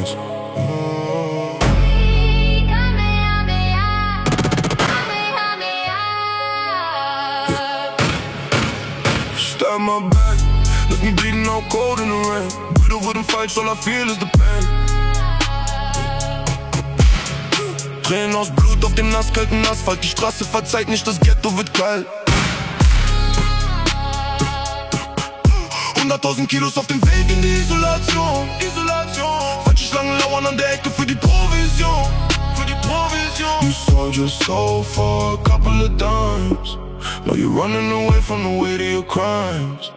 times. Stab my back, left me bleeding out cold in the rain. Brüder wurden falsch, all I feel is the pain. Tränen aus Blut auf dem nasskalten Asphalt. Die Straße verzeiht nicht, das Ghetto wird kalt. 100.000 Kilos auf dem Weg in die Isolation. Falsche Schlangen lauern an der Ecke für die Provision. You sold your soul for a couple of dimes. Now you're running away from the weight of your crimes.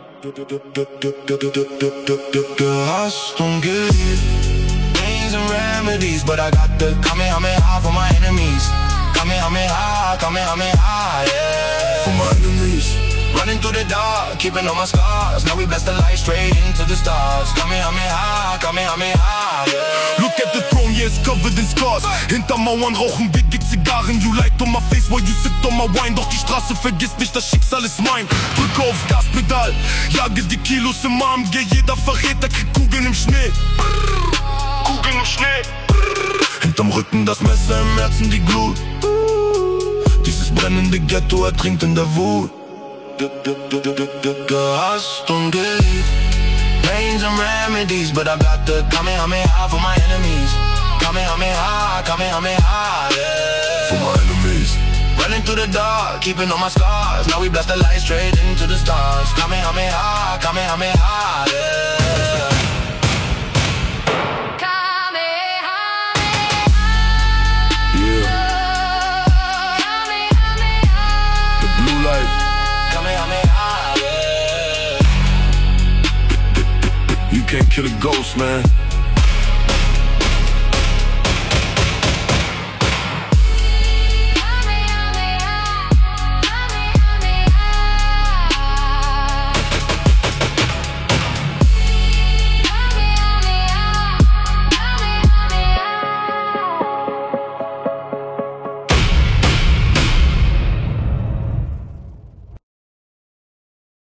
Gehasst und geliebt, pains and remedies, but I got the Kamehameha for my enemies. Kamehameha, Kamehameha, yeah. For my enemies. Running through the dark, keeping all my scars. Now we bless the light straight into the stars. Kamehameha, Kamehameha, yeah. Look at the throne, yeah, it's covered in scars. Hinter Mauern rauchen Big Zigarren. You light on my face while you sip on my wine. Doch die Straße vergisst nicht, das Schicksal ist mein. Drücke auf Gaspedal, jage die Kilos im AMG. Jeder Verräter kriegt Kugeln im Schnee. Kugeln im Schnee. Hinterm Rücken das Messer, im Herzen die Glut. Dieses brennende Ghetto ertrinkt in der Wut. Gehasst und geliebt, pains and remedies, but I got the Kamehameha for my enemies. Kamehameha, Kamehameha, yeah. For my enemies. Running through the dark, keeping all my scars. Now we blast the light straight into the stars. Kamehameha, Kamehameha, yeah. You can't kill a ghost, man.